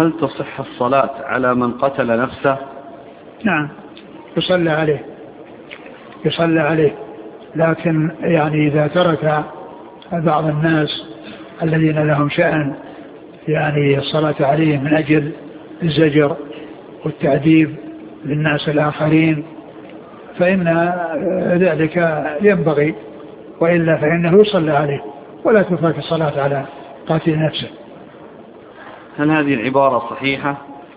هل تصح الصلاة على من قتل نفسه؟ نعم يصلى عليه، لكن يعني إذا ترك بعض الناس الذين لهم شأن يعني الصلاة عليه من أجل الزجر والتعذيب للناس الآخرين فإن ذلك ينبغي، وإلا فإنه يصلى عليه ولا تفات الصلاة على قاتل نفسه. هل هذه العبارة صحيحة؟